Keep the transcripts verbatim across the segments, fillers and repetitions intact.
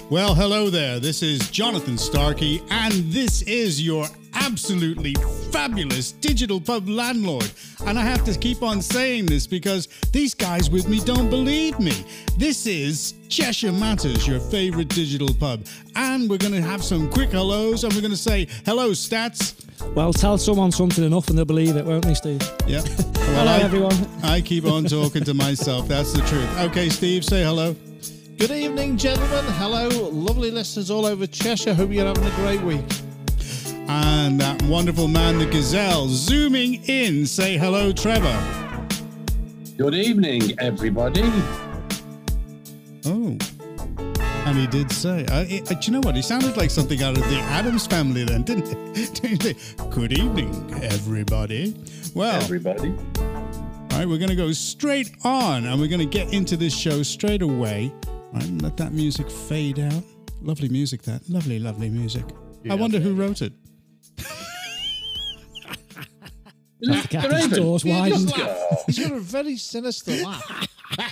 Well, hello there. This is Jonathan Starkey, and this is your absolutely fabulous digital pub landlord. And I have to keep on saying this because these guys with me don't believe me. This is Cheshire Matters, your favorite digital pub. And we're going to have some quick hellos, and we're going to say, hello, Stats. Well, tell someone something enough and they'll believe it, won't they, Steve? Yeah. Hello, Well, I, everyone. I keep on talking to myself. That's the truth. Okay, Steve, say hello. Good evening, gentlemen. Hello, lovely listeners all over Cheshire. Hope you're having a great week. And that wonderful man, the Gazelle, zooming in. Say hello, Trevor. Good evening, everybody. Oh, and he did say, uh, it, uh, do you know what? He sounded like something out of the Addams Family then, didn't he? Didn't he? Good evening, everybody. Well, Everybody. all right, we're going to go straight on, and we're going to get into this show straight away. All right, let that music fade out. Lovely music, that. Lovely, lovely music. Yeah, I wonder who wrote it. Is The cat Raven? doors Yeah, widened. just laugh. He's got a very sinister laugh.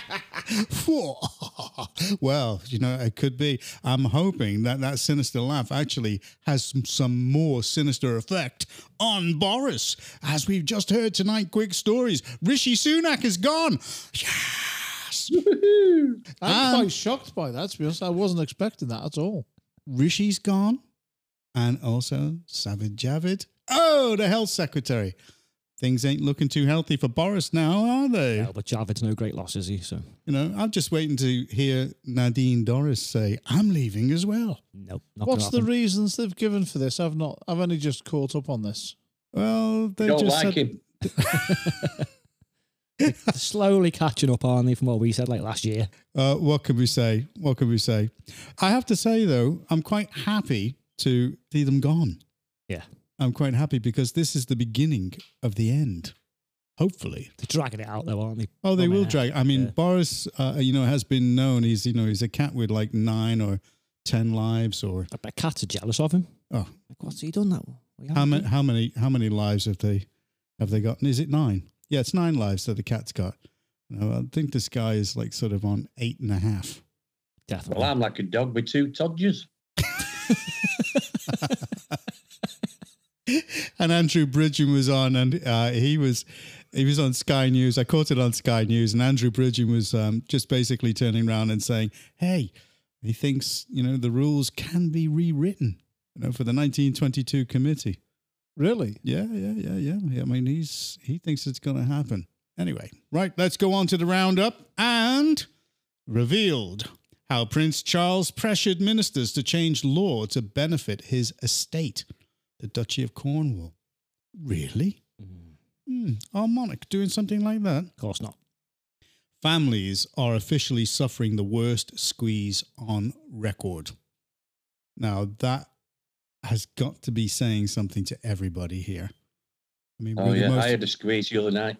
Well, you know, it could be. I'm hoping that that sinister laugh actually has some, some more sinister effect on Boris. As we've just heard tonight, quick stories. Rishi Sunak is gone. Yes. I'm Um, quite shocked by that, to be honest. I wasn't expecting that at all. Rishi's gone. And also Sajid Javid. Oh, the health secretary. Things ain't looking too healthy for Boris now, are they? No, but Javid's no great loss, is he? So, You know, I'm just waiting to hear Nadine Dorris say, I'm leaving as well. nope. Not What's the gonna happen. reasons they've given for this? I've not. I've only just caught up on this. Well, they Don't just like said, him. They're slowly catching up, aren't they, from what we said like last year? Uh, what can we say? What can we say? I have to say, though, I'm quite happy to see them gone. Yeah. I'm quite happy because this is the beginning of the end. Hopefully. They're dragging it out, though, aren't they? Oh, they Oh, will man. drag. I mean, Yeah. Boris, uh, you know, has been known. He's, you know, he's a cat with like nine or ten lives, or I bet cats are jealous of him. oh, Like, what's he done that? What how many, how many, how many lives have they, have they gotten? Is it nine? Yeah, it's nine lives that the cat's got. You know, I think this guy is like sort of on eight and a half. Definitely. Well, I'm like a dog with two todgers. And Andrew Bridgen was on, and uh, he was he was on Sky News. I caught it on Sky News, and Andrew Bridgen was um, just basically turning around and saying, "Hey, he thinks you know the rules can be rewritten, you know, for the nineteen twenty-two committee." Really? Yeah, yeah, yeah, yeah. yeah. I mean, he's he thinks it's going to happen. Anyway, right, let's go on to the roundup. And revealed how Prince Charles pressured ministers to change law to benefit his estate, the Duchy of Cornwall. Really? Hmm, our monarch doing something like that? Of course not. Families are officially suffering the worst squeeze on record. Now, that has got to be saying something to everybody here. I mean, Oh, we're the yeah. most- I had a squeeze the other night.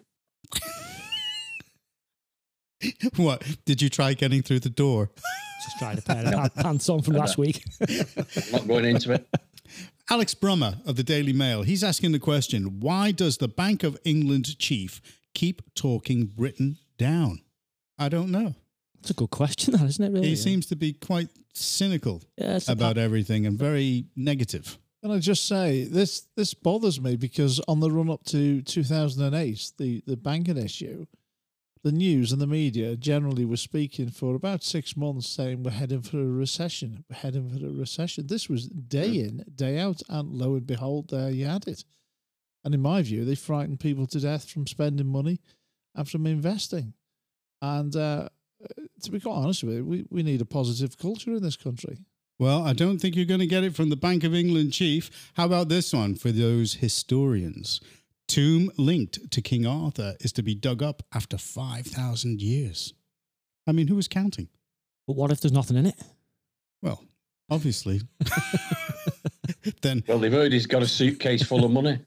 What? Did you try getting through the door? Just tried a pair of pants on from last week. I'm not going into it. Alex Brummer of the Daily Mail, he's asking the question, why does the Bank of England chief keep talking Britain down? I don't know. It's a good question, that, isn't it, really? He seems to be quite cynical yeah, it's the about pa- everything and very negative. Can I just say this? This bothers me because on the run up to two thousand eight, the the banking issue, the news and the media generally were speaking for about six months, saying we're heading for a recession. We're heading for a recession. This was day in, day out, and lo and behold, there you had it. And in my view, they frightened people to death from spending money and from investing. And uh, to be quite honest with you, we, we need a positive culture in this country. Well, I don't think you're going to get it from the Bank of England chief. How about this one for those historians? Tomb linked to King Arthur is to be dug up after five thousand years. I mean, who was counting? But what if there's nothing in it? Well, obviously. Then Well, they've heard he's got a suitcase full of money.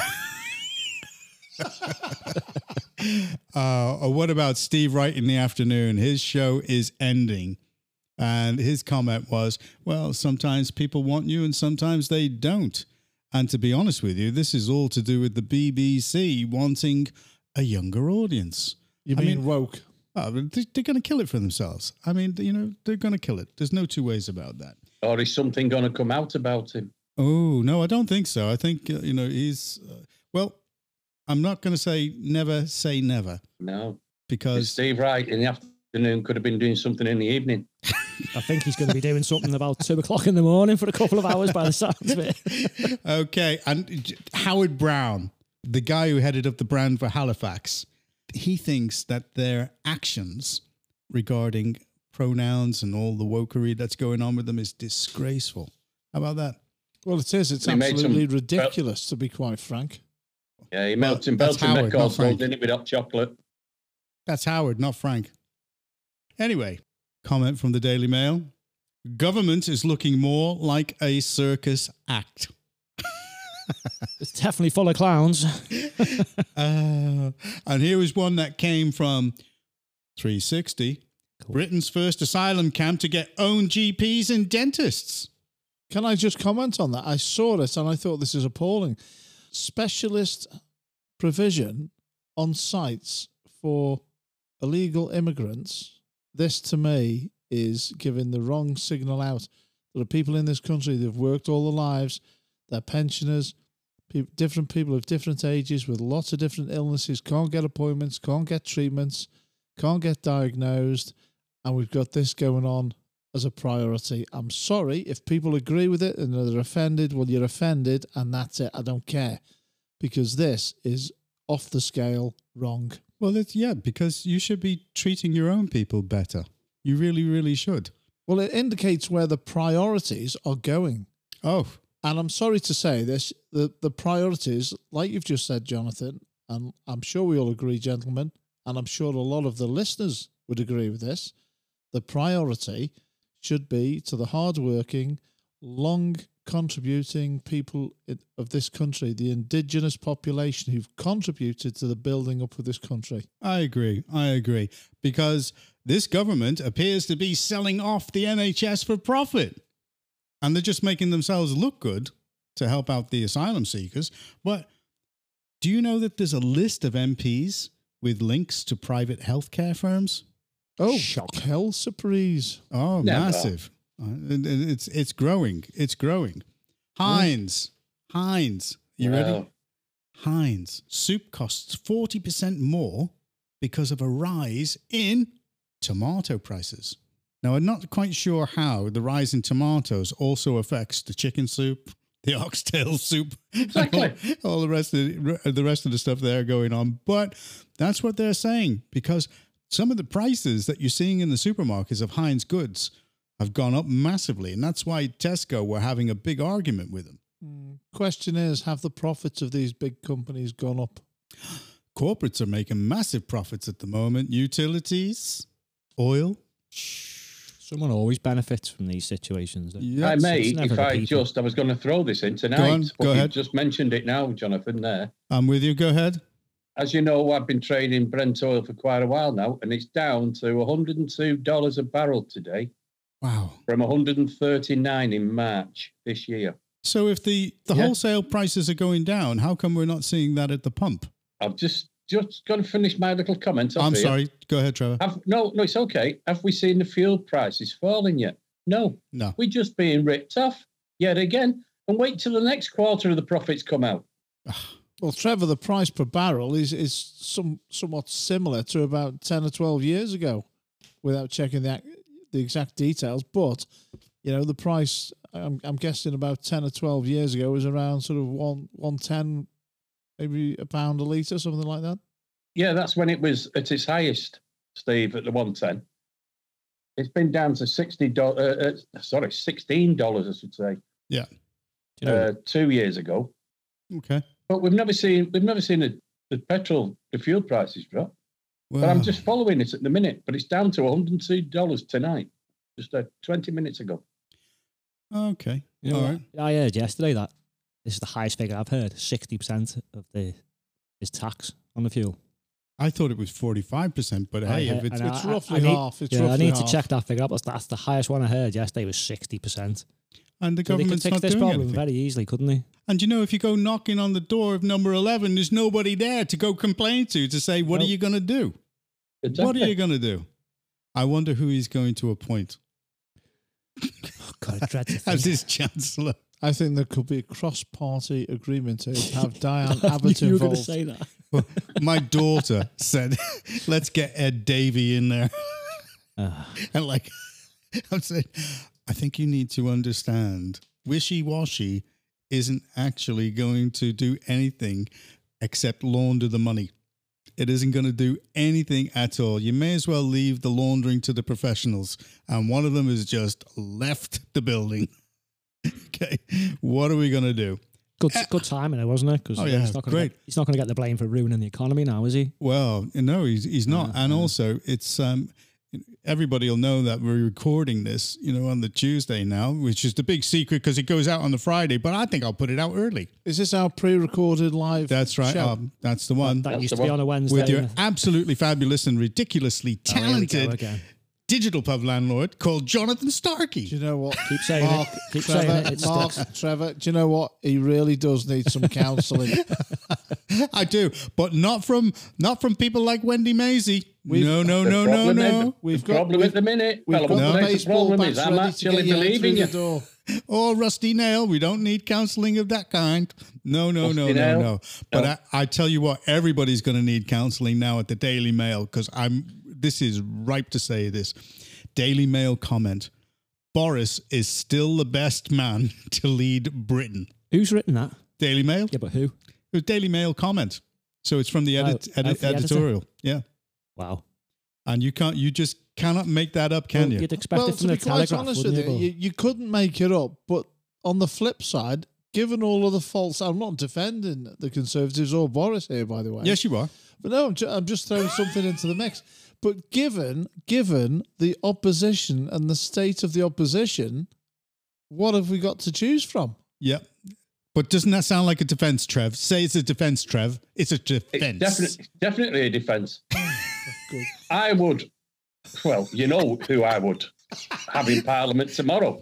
Uh, or what about Steve Wright in the afternoon? His show is ending. And his comment was, well, sometimes people want you and sometimes they don't. And to be honest with you, this is all to do with the B B C wanting a younger audience. You I mean, mean- woke? Oh, but they- they're going to kill it for themselves. I mean, you know, they're going to kill it. There's no two ways about that. Or is something going to come out about him? Oh, no, I don't think so. I think, uh, you know, he's, uh, well, I'm not going to say never say never. No. Is Because, Steve right in the afternoon could have been doing something in the evening. I think he's going to be doing something about two o'clock in the morning for a couple of hours by the sounds of it. okay, and J- Howard Brown, the guy who headed up the brand for Halifax, he thinks that their actions regarding pronouns and all the wokery that's going on with them is disgraceful. How about that? Well, it is. It's They made absolutely some- ridiculous, to be quite frank. Yeah, he Well, melted that's Belton Howard, not records, Frank. holding it with hot chocolate. That's Howard, not Frank. Anyway, comment from the Daily Mail. Government is looking more like a circus act. It's definitely full of clowns. Uh, and here is one that came from three sixty. Cool. Britain's first asylum camp to get own G Ps and dentists. Can I just comment on that? I saw it and I thought this is appalling. Specialist provision on sites for illegal immigrants. This to me is giving the wrong signal out. There are people in this country that have worked all their lives, they're pensioners, pe- different people of different ages with lots of different illnesses, can't get appointments, can't get treatments, can't get diagnosed, and we've got this going on as a priority. I'm sorry if people agree with it and they're offended. Well, you're offended, and that's it. I don't care, because this is off the scale wrong. Well, it's, yeah, because you should be treating your own people better. You really, really should. Well, it indicates where the priorities are going. Oh, And I'm sorry to say this, the, the priorities, like you've just said, Jonathan, and I'm sure we all agree, gentlemen, and I'm sure a lot of the listeners would agree with this, the priority should be to the hardworking, long contributing people of this country, the indigenous population who've contributed to the building up of this country. I agree. I agree. Because this government appears to be selling off the N H S for profit. And they're just making themselves look good to help out the asylum seekers. But do you know that there's a list of M Ps with links to private healthcare firms? Oh, Shock. hell surprise. Oh, Never. massive. Uh, and- and It's it's growing. It's growing. Heinz. Heinz. You ready? Wow. Heinz. Soup costs forty percent more because of a rise in tomato prices. Now, I'm not quite sure how the rise in tomatoes also affects the chicken soup, the oxtail soup, Exactly. all, all the rest of the, the rest of the stuff there going on. But that's what they're saying, because some of the prices that you're seeing in the supermarkets of Heinz goods have gone up massively, and that's why Tesco were having a big argument with them. Question is, have the profits of these big companies gone up? Corporates are making massive profits at the moment. Utilities, oil. Someone always benefits from these situations. Yeah, I it's may, never if the I people. just, I was going to throw this in tonight. on, but go you've ahead. just mentioned it now, Jonathan, there. I'm with you. Go ahead. As you know, I've been trading Brent oil for quite a while now, and it's down to one hundred two dollars a barrel today Wow. from one hundred thirty-nine in March this year. So if the, the Yeah. wholesale prices are going down, how come we're not seeing that at the pump? I've just just got to finish my little comment. off I'm here. sorry. Go ahead, Trevor. Have, no, no, it's okay. Have we seen the fuel prices falling yet? No, No. we're just being ripped off yet again. And wait till the next quarter of the profits come out. Well, Trevor, the price per barrel is is some somewhat similar to about ten or twelve years ago, without checking the ac- the exact details. But you know, the price I'm I'm guessing about ten or twelve years ago was around sort of one one ten, maybe a pound a litre, something like that. Yeah, that's when it was at its highest, Steve, at the one ten. It's been down to sixty dollars. Uh, uh, sorry, sixteen dollars, I should say, Yeah. Do you know, uh, two years ago. Okay. But we've never seen we've never seen the, the petrol, the fuel prices drop. Well, But I'm just following it at the minute. But it's down to one hundred two dollars tonight, just uh, twenty minutes ago. okay. you know All what? right. I heard yesterday that this is the highest figure I've heard. sixty percent of the is tax on the fuel. I thought it was forty-five percent, but I hey, if heard- it's, and It's I- I- roughly I need- half. It's yeah, I roughly need half. to check that figure out. But that's the highest one I heard yesterday was sixty percent. and the So they could government's fix not this doing problem anything. very easily, couldn't they? And you know, if you go knocking on the door of number eleven, there's nobody there to go complain to, to say, what are Nope. you going to do? Exactly. What are you going to do? I wonder who he's going to appoint Oh, God, I dread to as think. his chancellor. I think there could be a cross-party agreement here to have Diane I Abbott knew you were going to involved. say that. My daughter said, let's get Ed Davey in there. Ah. And like, I'm saying, I think you need to understand wishy-washy isn't actually going to do anything except launder the money. It isn't going to do anything at all. You may as well leave the laundering to the professionals. And one of them has just left the building. Okay. What are we going to do? Good, good timing, wasn't it? Because Oh, yeah, he's not gonna great. Get, he's not going to get the blame for ruining the economy now, is he? Well, no, he's he's not. Uh, and uh. also, it's um, everybody will know that we're recording this, you know, on the Tuesday now, which is the big secret because it goes out on the Friday. But I think I'll put it out early. Is this our pre-recorded live? That's right. show? Um, that's the one. That That's used the to be one. on a Wednesday. With your innit? absolutely fabulous and ridiculously Oh, here we go talented again. digital pub landlord called Jonathan Starkey. Do you know what? Keep saying Mark, it. Keep Trevor, saying it. It Mark, sticks. Trevor, do you know what? He really does need some counselling. I do, but not from not from people like Wendy Maisie. We've- No, no, The no, no, problem is- no. the We've got- problem we've- at the minute. We've Well, got I the won't say the baseball problem bats is I'm ready to actually get you believing through you. the door. Or Rusty Nail. We don't need counseling of that kind. No, no, no, Rusty no, Nail? no. But No. I, I tell you what, everybody's going to need counseling now at the Daily Mail because I'm. This is ripe to say this. Daily Mail comment: Boris is still the best man to lead Britain. Who's written that? Daily Mail. Yeah, but who? It was Daily Mail comment. So it's from the edit, Oh, edit, oh, the editor? editorial. Yeah, Wow. and you can't. You just cannot make that up, can Well, you? You'd expect Well, it to from be the quite Telegraph, honest wouldn't with you? you, you, you couldn't make it up. But on the flip side, given all of the faults, I'm not defending the Conservatives or Boris here, by the way. Yes, you are. But no, I'm, ju- I'm just throwing something into the mix. But given given the opposition and the state of the opposition, what have we got to choose from? Yeah. But doesn't that sound like a defense, Trev? Say it's a defense, Trev. It's a defense. It's definitely, definitely a defence. Good. I would, well, you know who I would have in Parliament tomorrow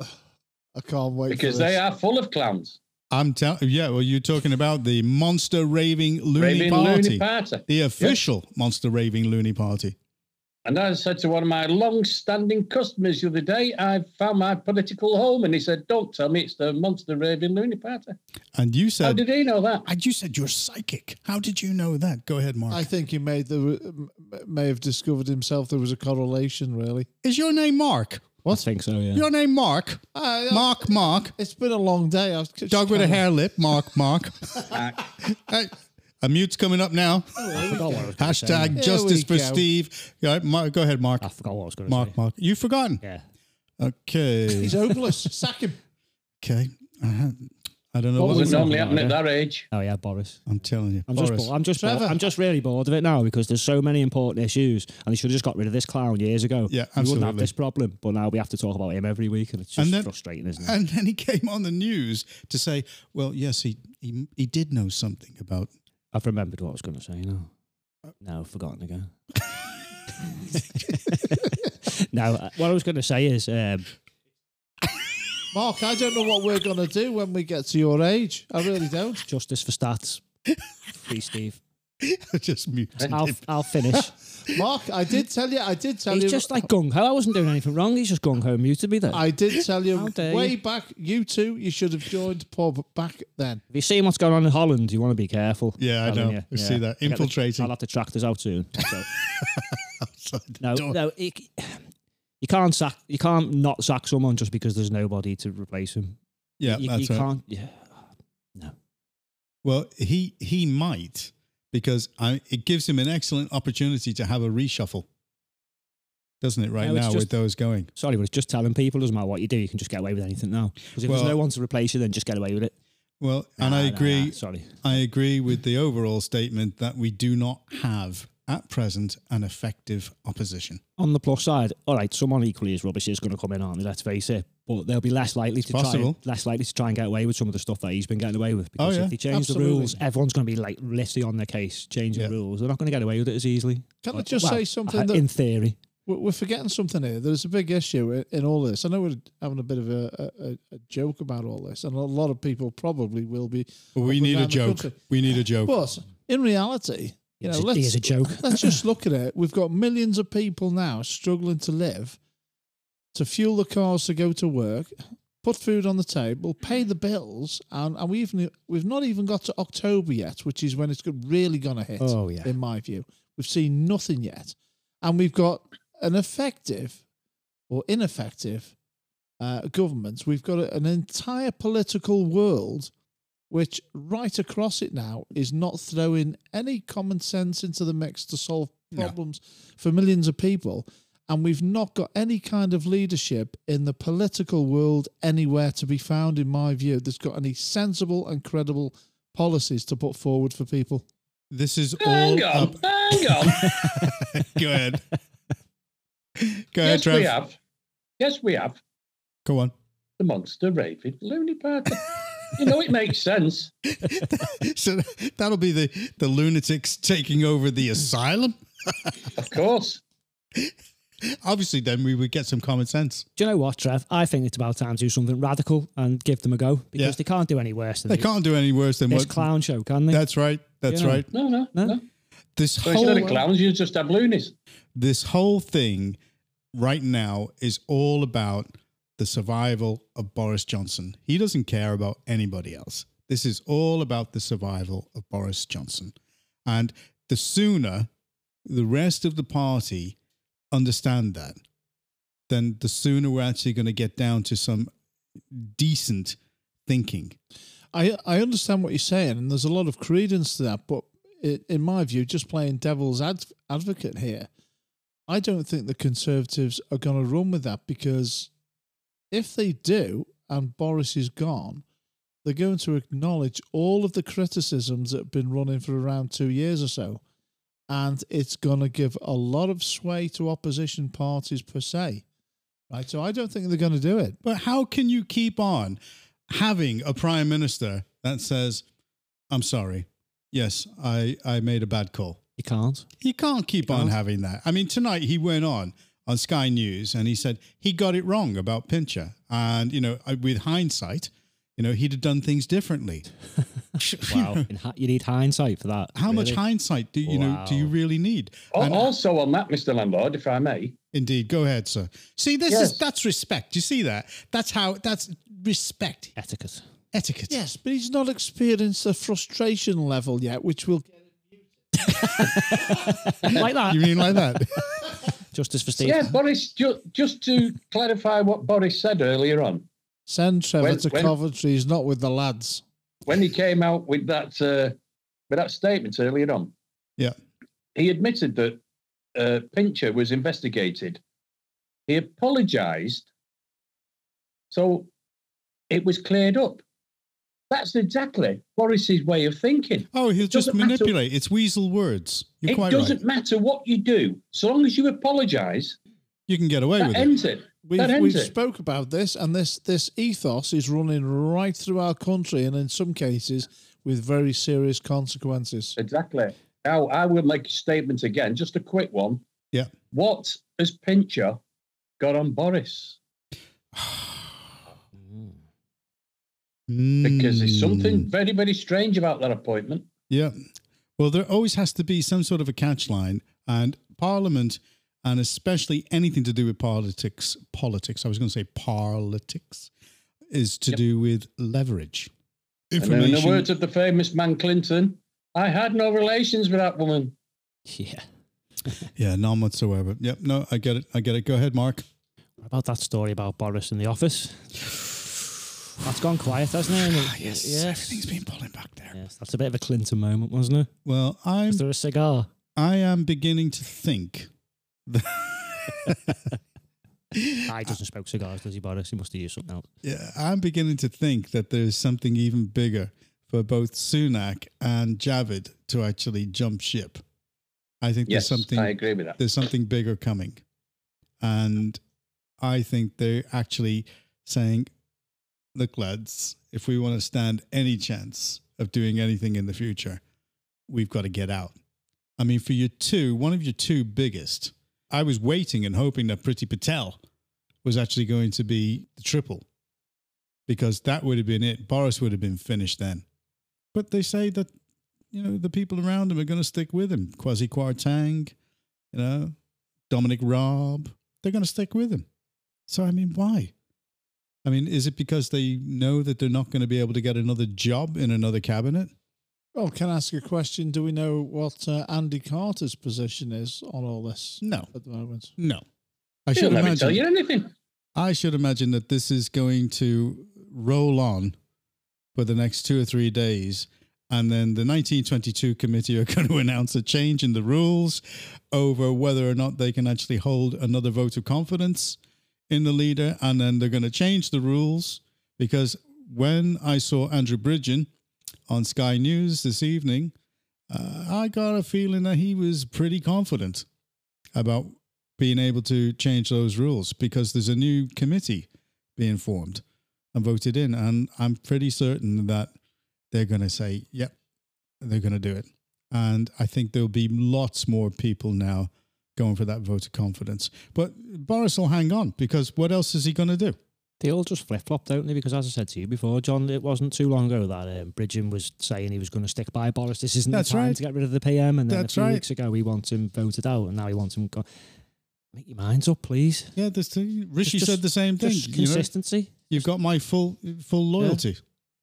I can't wait because for this. they are full of clowns. I'm telling. Yeah, well, you're talking about the monster raving loony Raving party, Loony Party. the official monster raving loony party. And I said to one of my long-standing customers the other day, I found my political home, and he said, "Don't tell me it's the Monster Raving Loony Party." And you How said, did he know that? and you said you're psychic. How did you know that? Go ahead, Mark. I think he made the may have discovered himself there was a correlation. Really, Is your name Mark? I think so, yeah. Your name Mark? I, Mark, Mark. It's been a long day. I was just Dog with a kinda- hair lip. Mark, Mark. Uh, Hey, a mute's coming up now. I forgot what I was gonna say. Hashtag Here justice we for go. Steve. Yeah, Mark, go ahead, Mark. I forgot what I was going to Mark, say. Mark. You've forgotten. Yeah. Okay. He's hopeless. Sack him. Okay. Uh, I don't know What what was Doesn't we we're normally talking happen about, at yeah? that age. Oh, yeah, Boris. I'm telling you. I'm Boris. just, bo- I'm just, bo- Trevor. I'm just really bored of it now because there's so many important issues, and they should have just got rid of this clown years ago. Yeah, we wouldn't have absolutely. this problem, but now we have to talk about him every week, and it's just And then- frustrating, isn't it? And then he came on the news to say, well, yes, he, he, he did know something about. I've remembered what I was going to say now. No, I've forgotten again. Now, uh, what I was going to say is, um, Mark, I don't know what we're going to do when we get to your age. I really don't. justice for stats. Free Steve. Just muted I'll, him. I'll finish. Mark, I did tell you. I did tell He's you. just like gung ho. I wasn't doing anything wrong. He's just gung ho muted me then. I did tell How you dare way you. back. You two, you should have joined pub back then. If you see what's going on in Holland, you want to be careful. Yeah, I Telling know. you. I see that. Get the- Infiltrating. I'll have the tractors out soon. So, Outside the no, door. no, it, you can't sack. You can't not sack someone just because there's nobody to replace him. Yeah, you, that's you right. can't. Yeah, no. Well, he he might because I, it gives him an excellent opportunity to have a reshuffle, doesn't it? Right No, it's now just- with those going. Sorry, but it's just telling people doesn't matter what you do, you can just get away with anything now. Because if Well- there's no one to replace you, then just get away with it. Well, and Nah, I nah, agree. nah, sorry. I agree with the overall statement that we do not have at present an effective opposition. On the plus side, all right, someone equally as rubbish is going to come in, aren't they? Let's face it. But they'll be less likely to try, possible. and, less likely to try and get away with some of the stuff that he's been getting away with. Because Oh, yeah, if they change absolutely. the rules, everyone's going to be like literally on their case, changing Yeah. rules. They're not going to get away with it as easily. Can I Well, just well, say something uh, that in theory? we're we're forgetting something here? There's a big issue in, in all this. I know we're having a bit of a, a, a joke about all this, and a lot of people probably will be. But we up and need a down the joke. country. We need a joke. But in reality, You know, It's a- let's, it is a joke. let's just look at it. We've got millions of people now struggling to live, to fuel the cars to go to work, put food on the table, pay the bills, and, and we even we've not even got to October yet, which is when it's really going to hit. Oh, yeah. In my view, we've seen nothing yet, and we've got an effective or ineffective uh, government. We've got a, an entire political world which, right across it now, is not throwing any common sense into the mix to solve problems no. for millions of people. And we've not got any kind of leadership in the political world anywhere to be found, in my view, that's got any sensible and credible policies to put forward for people. This is hang all on, up. hang on. Go ahead. Go yes, ahead, Trev. we have. Yes, we have. Go on. The Monster Raving Loony Party. You know, it makes sense. So that'll be the, the lunatics taking over the asylum? Of course. Obviously, then we would get some common sense. Do you know what, Trev? I think it's about time to do something radical and give them a go, because Yeah. they can't do any worse than They this- can't do any worse than this what. clown show, can they? That's right. That's You know. right. No, no, No? no. This So whole instead of clowns, you just have loonies. this whole thing right now is all about the survival of Boris Johnson. He doesn't care about anybody else. This is all about the survival of Boris Johnson. And the sooner the rest of the party understand that, then the sooner we're actually going to get down to some decent thinking. I I understand what you're saying, and there's a lot of credence to that, but it, in my view, just playing devil's ad, advocate here, I don't think the Conservatives are going to run with that, because if they do and Boris is gone, they're going to acknowledge all of the criticisms that have been running for around two years or so, and it's going to give a lot of sway to opposition parties per se. Right, so I don't think they're going to do it. But how can you keep on having a prime minister that says, I'm sorry, yes, I, I made a bad call? You can't. You can't keep You on can't. having that. I mean, tonight he went on on Sky News and he said he got it wrong about Pincher. And, you know, with hindsight, you know, he'd have done things differently. Wow. In hi- you need hindsight for that. How much really. hindsight do you know do you Wow. really need? Al- And- Also on that, Mister Landlord, if I may, Indeed, go ahead, sir. See, this Yes. is that's respect. You see that? That's how that's respect, Etiquette. etiquette. Yes, but he's not experienced the frustration level yet, which will Like that. You mean like that? Justice for Steve. yeah, Boris. Ju- just to clarify what Boris said earlier on, send Trevor When- to when- Coventry. He's not with the lads. when he came out with that uh, with that statement earlier on, Yeah. he admitted that uh, Pincher was investigated. He apologised, so it was cleared up. That's exactly Boris's way of thinking. Oh, he'll just doesn't matter- manipulate. It's weasel words. You're It quite doesn't right. matter what you do, so long as you apologise. You can get away That with it. ends it. We've, that ends we've it. spoke about this, and this this ethos is running right through our country, and in some cases with very serious consequences. Exactly. Now, I will make a statement again, just a quick one. Yeah. What has Pincher got on Boris? Because there's something Mm. very, very strange about that appointment. Yeah. Well, there always has to be some sort of a catch line, and Parliament, and especially anything to do with politics, politics, I was going to say politics, is to Yep. do with leverage. And then in Information. the words of the famous man Clinton, I had no relations with that woman. Yeah. Yeah, none whatsoever. Yep. No, I get it. I get it. Go ahead, Mark. What about that story about Boris in the office? That's gone quiet, hasn't it? Ah, yes. Everything's been pulling back there. Yes, that's a bit of a Clinton moment, wasn't it? Well, I'm. Is there a cigar? I am beginning to think that. Ah, he doesn't smoke cigars, does he, Boris? He must have used something else. Yeah, I'm beginning to think that there's something even bigger for both Sunak and Javid to actually jump ship. I think Yes, there's something I agree with that. there's something bigger coming. And I think they're actually saying, look, lads, if we want to stand any chance of doing anything in the future, we've got to get out. I mean, for your two, one of your two biggest, I was waiting and hoping that Priti Patel was actually going to be the triple, because that would have been it. Boris would have been finished then. But they say that you know, the people around him are going to stick with him. Kwasi Kwarteng, you know, Dominic Raab, they're going to stick with him. So, I mean, why? I mean, is it because they know that they're not going to be able to get another job in another cabinet? Well, can I ask a question? Do we know what uh, Andy Carter's position is on all this? No. At the moment? No. I He'll should never imagine. tell you anything. I should imagine that this is going to roll on for the next two or three days. And then the nineteen twenty-two committee are going to announce a change in the rules over whether or not they can actually hold another vote of confidence in the leader. And then they're going to change the rules, because when I saw Andrew Bridgen on Sky News this evening, uh, I got a feeling that he was pretty confident about being able to change those rules, because there's a new committee being formed and voted in. And I'm pretty certain that they're going to say, yep, they're going to do it. And I think there'll be lots more people now going for that vote of confidence. But Boris will hang on, because what else is he going to do? They all just flip-flop, don't they? Because as I said to you before, John, it wasn't too long ago that um, Bridgen was saying he was going to stick by Boris. This isn't That's the time right. to get rid of the P M. And then That's a few right. weeks ago, he wants him voted out, and now he wants him gone. Make your minds up, please. Yeah, this thing, Rishi Just- said the same thing. Just You know, consistency. you've got my full full loyalty,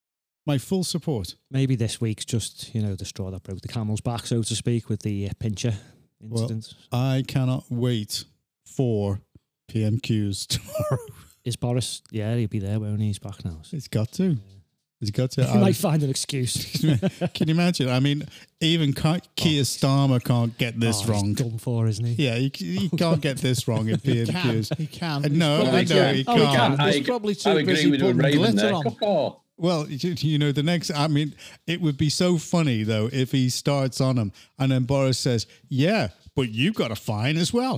my full support. Maybe this week's just, you know, the straw that broke the camel's back, so to speak, with the uh, Pincher incident. I cannot wait for P M Qs tomorrow. Is Boris? Yeah, he'll be there when he's back now. So. It's got to. It's got to. He I- might find an excuse. Can you imagine? I mean, even Ka- Keir Starmer can't get this Oh, wrong. He's done for, isn't he? Yeah, he, he can't get this wrong in P M He can. Qs. He can. Uh, no, He's I probably- know he Oh, he can't. can. I, He's probably I too agree busy with you, putting Raven glitter there. on. Caw-caw. Well, you, you know, the next, I mean, it would be so funny, though, if he starts on him and then Boris says, yeah, but you got a fine as well.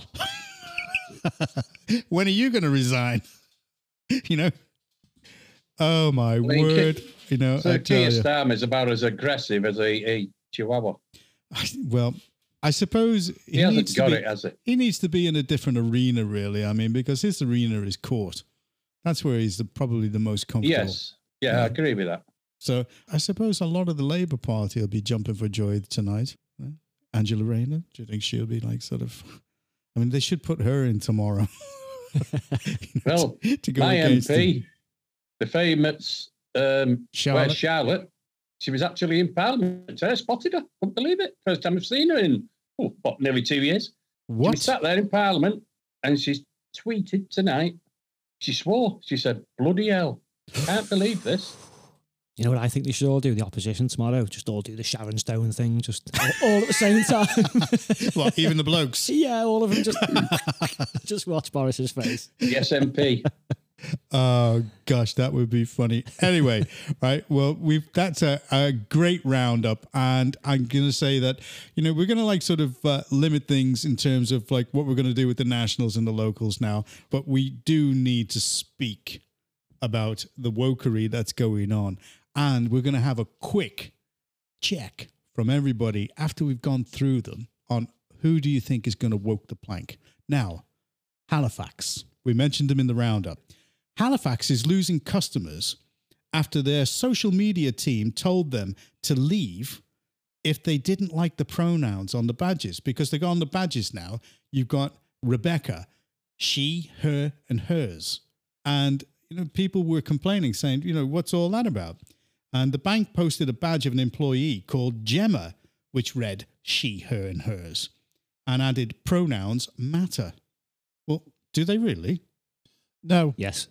When are you going to resign? You know? Oh, my mean, word. You know, So I tell Keir you. Starmer is about as aggressive as a, a Chihuahua. I- Well, I suppose he, He, hasn't needs to got be, it, has he? he needs to be in a different arena, really. I mean, because his arena is court. That's where he's the, probably the most comfortable. Yes. Yeah, Yeah. I agree with that. So I suppose a lot of the Labour Party will be jumping for joy tonight. Right? Angela Rayner, do you think she'll be like sort of? I mean, they should put her in tomorrow. You know, Well, to, to go My M against P, him. the famous um, Charlotte. where's Charlotte? She was actually in Parliament. I spotted her. Couldn't believe it. First time I've seen her in oh, what, nearly two years. She What? was sat there in Parliament, and she's tweeted tonight. She swore. She said, "Bloody hell! Can't believe this." You know what I think they should all do? The opposition tomorrow. Just all do the Sharon Stone thing, just all, all at the same time. Well, even the blokes. Yeah, all of them just just watch Boris's face. The S M P. Oh gosh, that would be funny. Anyway, right. Well, we've that's a, a great roundup, and I'm gonna say that you know we're gonna like sort of uh, limit things in terms of like what we're gonna do with the nationals and the locals now, but we do need to speak about the wokery that's going on, and we're gonna have a quick check from everybody after we've gone through them on who do you think is gonna woke the plank. Now, Halifax. We mentioned them in the roundup. Halifax is losing customers after their social media team told them to leave if they didn't like the pronouns on the badges, because they got on the badges now. You've got Rebecca, she, her, and hers. And, you know, people were complaining, saying, you know, what's all that about? And the bank posted a badge of an employee called Gemma, which read she, her, and hers, and added pronouns matter. Well, do they really? No, Yes.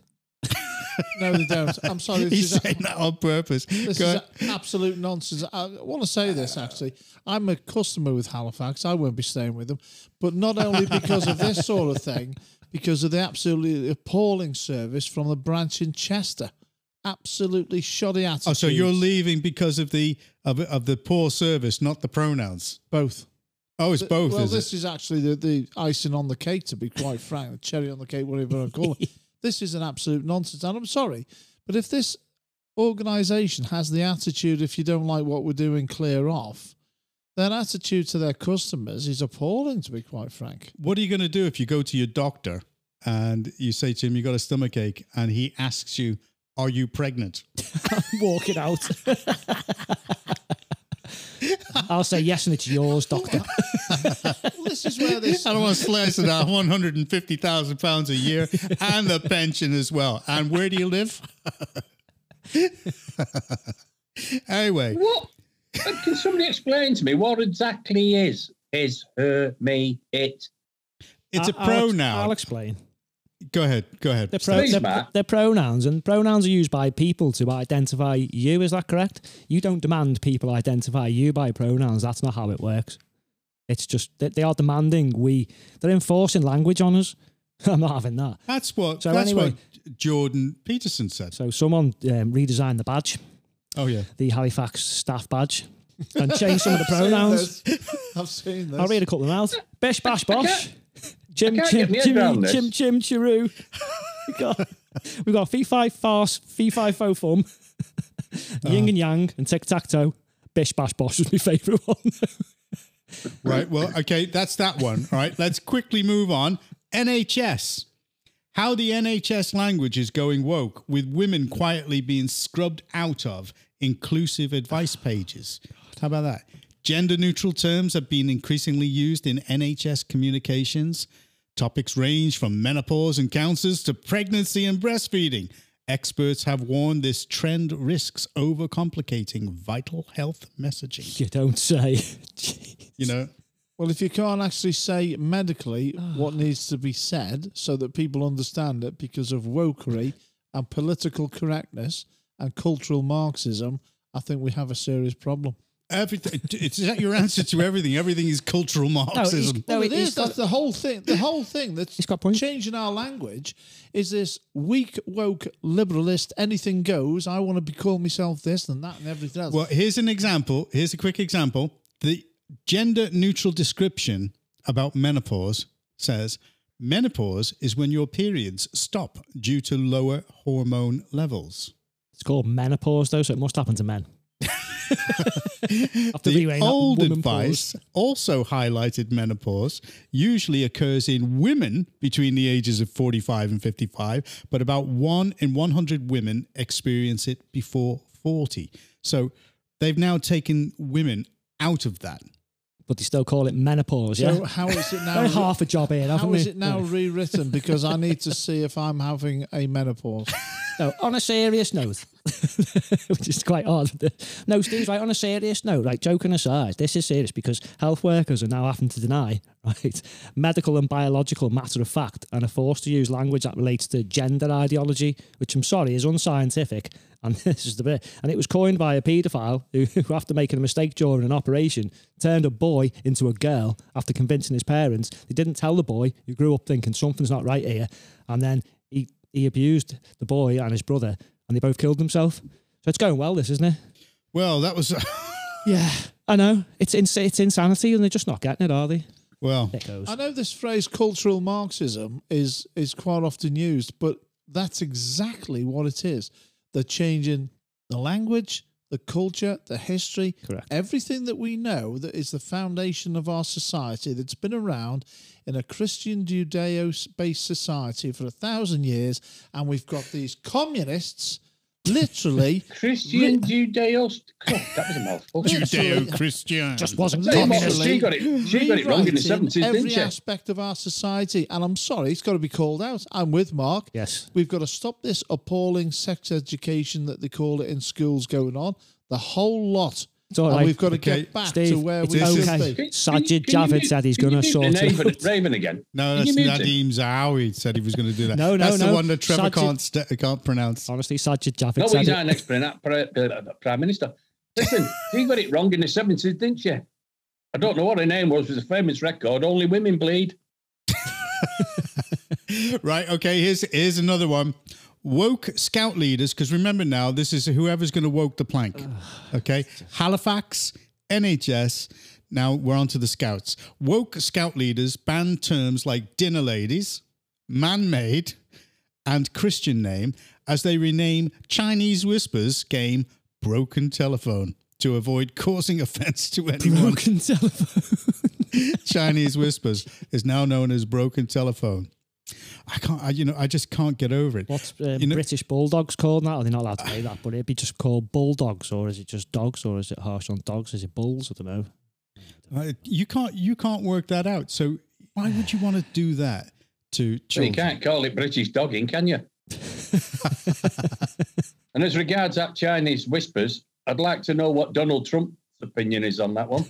no, they don't. I'm sorry. This He's is saying that on purpose. This Go is on. a- absolute nonsense. I want to say this, actually. I'm a customer with Halifax. I won't be staying with them. But not only because of this sort of thing, because of the absolutely appalling service from the branch in Chester. Absolutely shoddy attitude. Oh, so you're leaving because of the of, of the poor service, not the pronouns. both. Oh, it's both, Well, is this it? is actually the, the icing on the cake, to be quite frank, the cherry on the cake, whatever I call it. This is an absolute nonsense. And I'm sorry, but if this organisation has the attitude, if you don't like what we're doing, clear off, their attitude to their customers is appalling, to be quite frank. What are you going to do if you go to your doctor and you say to him, you got a stomach ache, and he asks you, are you pregnant? Walking out. I'll say yes, and it's yours, Doctor. Well, this is where this. I don't want to slice it out one hundred fifty thousand pounds a year and the pension as well. And where do you live? Anyway. What? Can somebody explain to me what exactly is his, her, me, it? It's a I'll- pronoun. I'll, I'll explain. Go ahead. Go ahead. They're, pro- Please, they're, Matt. they're pronouns, and pronouns are used by people to identify you. Is that correct? You don't demand people identify you by pronouns. That's not how it works. It's just that they are demanding we. They're enforcing language on us. I'm not having that. That's what. So that's anyway- what Jordan Peterson said. So someone um, redesigned the badge, Oh yeah. the Halifax staff badge, and changed some of the I've seen pronouns. this. I've seen this. I'll read a couple of them out. Bish, bash, bosh. Chim, I can't chim, get my head chim, around this. chim, chim, chiroo. We've got, we've got fee, fi, farce, fee, fi, fo, fum, yin and yang, and tic-tac-toe. Bish, bash, bosh was my favourite one. Right. Well, okay, that's that one. All right. Let's quickly move on. N H S. How the N H S language is going woke, with women quietly being scrubbed out of inclusive advice pages. How about that? Gender neutral terms have been increasingly used in N H S communications. Topics range from menopause and cancers to pregnancy and breastfeeding. Experts have warned this trend risks overcomplicating vital health messaging. You don't say. You know, Well, if you can't actually say medically what needs to be said so that people understand it because of wokery and political correctness and cultural Marxism, I think we have a serious problem. everything. Is that your answer to everything? Everything is cultural Marxism. No, well, it it- it's is. That's got- the whole thing. The whole thing that's It's got points. changing our language is this weak, woke, liberalist, anything goes. I want to be call myself this and that and everything else. Well, here's an example. Here's a quick example. The gender neutral description about menopause says menopause is when your periods stop due to lower hormone levels. It's called menopause, though, so it must happen to men. Have to The rewrite that old woman advice pause. also highlighted menopause usually occurs in women between the ages of forty-five and fifty-five, but about one in one hundred women experience it before forty. So they've now taken women out of that. But they still call it menopause, so yeah? how is it now? We're half a job here, haven't how we? is it now rewritten? Because I need to see if I'm having a menopause. No, on a serious note, which is quite odd. No, Steve's right. On a serious note, like joking aside, this is serious because health workers are now having to deny, right, medical and biological matter of fact and are forced to use language that relates to gender ideology, which I'm sorry is unscientific. And this is the bit. And it was coined by a paedophile who, who, after making a mistake during an operation, turned a boy into a girl after convincing his parents. They didn't tell the boy, who grew up thinking something's not right here. And then he, he abused the boy and his brother, and they both killed themselves. So it's going well, this, isn't it? Well, that was... Yeah, I know. It's ins- it's insanity, and they're just not getting it, are they? well, It goes. I know this phrase cultural Marxism is is quite often used, but that's exactly what it is. They're changing the language, the culture, the history, Correct. everything that we know that is the foundation of our society that's been around in a Christian Judeo-based society for a thousand years, and we've got these communists literally Christian Judeo. God, that was a mouthful. Judeo-Christian. Just wasn't Tell you what, communist. she got it. She got it wrong in the rewriting seventies, every didn't she? aspect of our society, and I'm sorry, it's got to be called out. I'm with Mark. Yes. We've got to stop this appalling sex education that they call it in schools going on. The whole lot. It's all and right. we've got to Okay, get back Steve, to where it's we should okay. be. Sajid Can you Javid mute- said he's can you going to mute sort the it. Raven, Raven again. No, Can that's you mute him? Nadeem Zahawi said he was going to do that. No, no, That's the no. one that Trevor Sajid- can't, st- can't pronounce. Honestly, Sajid Javid No, said he's it. our next prime, prime, prime minister. Listen, you got it wrong in the seventies, didn't you? I don't know what her name was. It was a famous record. Only women bleed. Right, okay, here's here's another one. Woke scout leaders, because remember now, this is whoever's going to woke the plank. Okay? Halifax, N H S. Now we're on to the scouts. Woke scout leaders ban terms like dinner ladies, man-made, and Christian name as they rename Chinese Whispers game Broken Telephone to avoid causing offense to anyone. Broken telephone. Chinese Whispers is now known as Broken Telephone. I can't. I, you know, I just can't get over it. What's um, You know- British bulldogs called now? They're not allowed to say that, but it'd be just called bulldogs, or is it just dogs, or is it harsh on dogs? Is it bulls? I don't know. Uh, you can't. You can't work that out. So why would you want to do that to Well, you children? can't call it British dogging, can you? And as regards that Chinese whispers, I'd like to know what Donald Trump's opinion is on that one.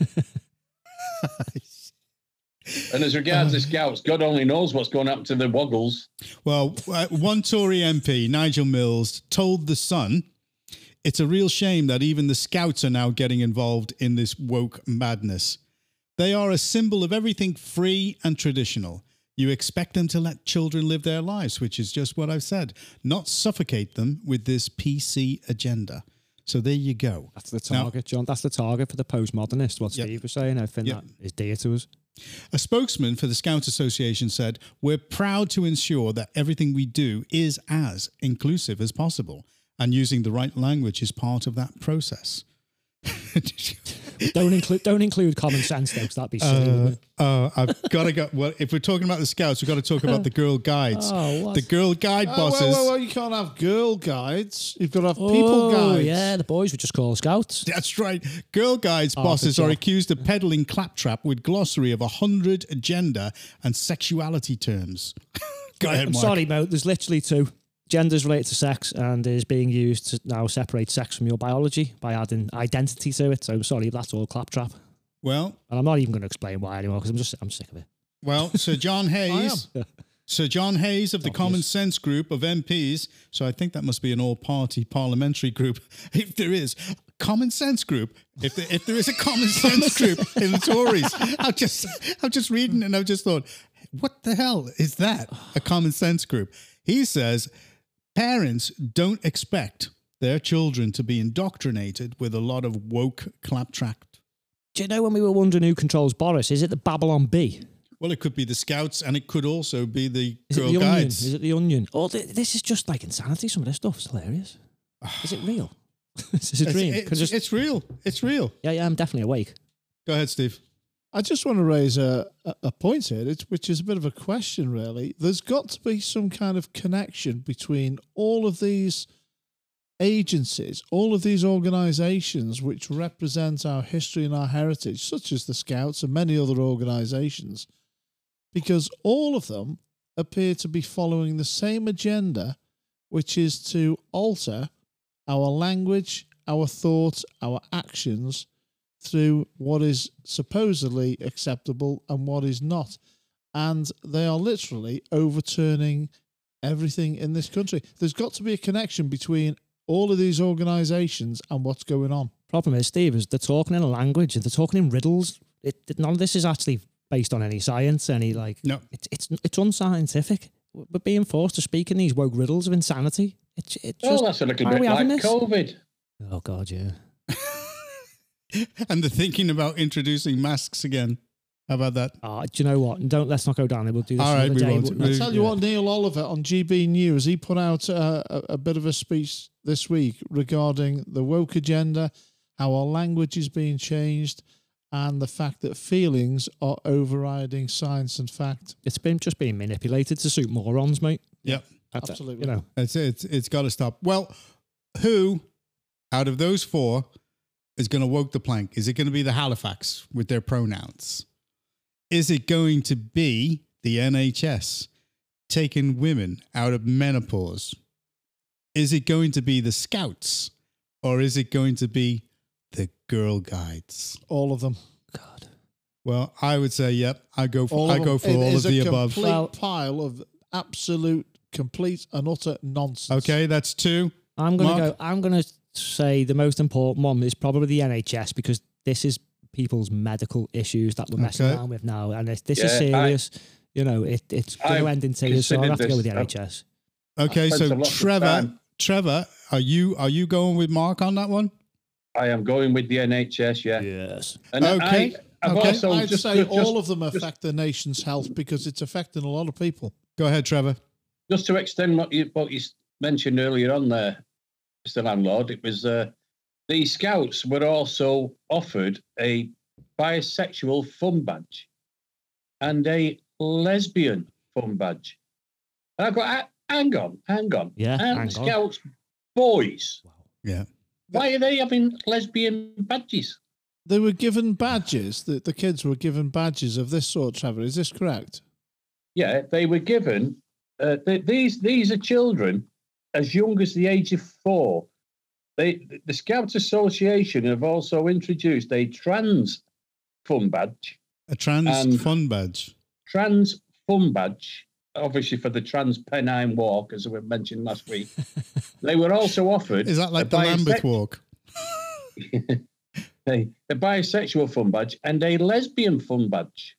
And as regards the Scouts, God only knows what's going to happen to the Woggles. Well, uh, one Tory M P, Nigel Mills, told The Sun, "It's a real shame that even the Scouts are now getting involved in this woke madness. They are a symbol of everything free and traditional. You expect them to let children live their lives, which is just what I've said, not suffocate them with this P C agenda." So there you go. That's the Now- target, John. That's the target for the postmodernist. What Yep. Steve was saying, I think Yep. that is dear to us. A spokesman for the Scouts Association said, "We're proud to ensure that everything we do is as inclusive as possible, and using the right language is part of that process." Don't include don't include common sense though, 'cause that'd be silly. Uh, wouldn't it? oh, I've got to go. Well, if we're talking about the Scouts, we've got to talk about the Girl Guides. Oh, what? The Girl Guide Oh, bosses. well, well, well, you can't have girl guides. You've got to have people Oh, guides. yeah, the boys would just call scouts. That's right. Girl Guides Oh, bosses good are job. accused of peddling claptrap with glossary of a hundred gender and sexuality terms. Go ahead, I'm Mark. sorry, Mo. There's literally two. Gender's related to sex and is being used to now separate sex from your biology by adding identity to it. So I'm sorry, that's all claptrap. Well, And I'm not even going to explain why anymore because I'm just I'm sick of it. well, Sir John Hayes. Sir John Hayes of the Common Sense Group of M Ps, so I think that must be an all-party parliamentary group, if there is. Common Sense Group, if there, if there is a Common Sense Group in the Tories. I'm just, I'm just reading and I've just thought, what the hell is that, a Common Sense Group? He says, parents don't expect their children to be indoctrinated with a lot of woke claptrap. Do you know when we were wondering who controls Boris? Is it the Babylon Bee? Well, it could be the Scouts and it could also be the Is Girl it the Onion? Guides. Is it the Onion? Oh, th- this is just like insanity. Some of this stuff is hilarious. Is it real? Is this a It's, dream? it's, Can just, it's real. It's real. yeah, yeah, I'm definitely awake. Go ahead, Steve. I just want to raise a, a, a point here, it's, which is a bit of a question, really. There's got to be some kind of connection between all of these agencies, all of these organisations which represent our history and our heritage, such as the Scouts and many other organisations, because all of them appear to be following the same agenda, which is to alter our language, our thoughts, our actions through what is supposedly acceptable and what is not. And they are literally overturning everything in this country. There's got to be a connection between all of these organisations and what's going on. Problem is, Steve, is they're talking in a language and they're talking in riddles. It, it- none of this is actually based on any science, any like. No. It's it's it's unscientific. We're being forced to speak in these woke riddles of insanity. It's it just. Oh, that's a little why are bit we like having this? COVID. Oh God, yeah. And they're thinking about introducing masks again. How about that? Oh, do you know what? Don't let's not go down there. We'll do this All another right, we day. won't. but- We- I'll tell you what, Neil Oliver on G B News, he put out uh, a, a bit of a speech this week regarding the woke agenda, how our language is being changed, and the fact that feelings are overriding science and fact. It's been just being manipulated to suit morons, mate. Yep. That's it, Absolutely. You know, It's it's it's got to stop. Well, who out of those four is going to woke the plank? Is it going to be the Halifax with their pronouns? Is it going to be the N H S taking women out of menopause? Is it going to be the Scouts, or is it going to be the Girl Guides? All of them. God. Well, I would say, yep. I go for All I of go them. for It all of is the a above. complete Well- pile of absolute, complete and utter nonsense. Okay, that's two. I'm gonna Mark? go. I'm gonna say the most important one is probably the N H S because this is people's medical issues that we're messing Okay. around with now, and if this Yeah, is I- serious. You know, it, it's going to I've end in tears, so I have to go with the considered N H S. Okay, spent a so lot of Trevor, time- Trevor, are you are you going with Mark on that one? I am going with the N H S, yeah. Yes. And Okay, I, I've okay. also I'd just, say just, all of them affect the nation's health because it's affecting a lot of people. Go ahead, Trevor. just to extend what you what you mentioned earlier on there, Mister Landlord, it was uh, the Scouts were also offered a bisexual fun badge and a lesbian fun badge. And I go, "Ah, hang on, hang on. Yeah, Aren't hang on. Scouts boys? Yeah. Why are they having lesbian badges? They were given badges. The, the kids were given badges of this sort, Trevor. Is this correct? Yeah, they were given. Uh, th- these these are children as young as the age of four. They the Scouts Association have also introduced a trans fun badge. A trans And- fun badge. Trans fun badge, obviously for the Trans Pennine Walk, as we mentioned last week. They were also offered. Is that like a the Lambeth bisex- Walk? a, a bisexual fun badge and a lesbian fun badge.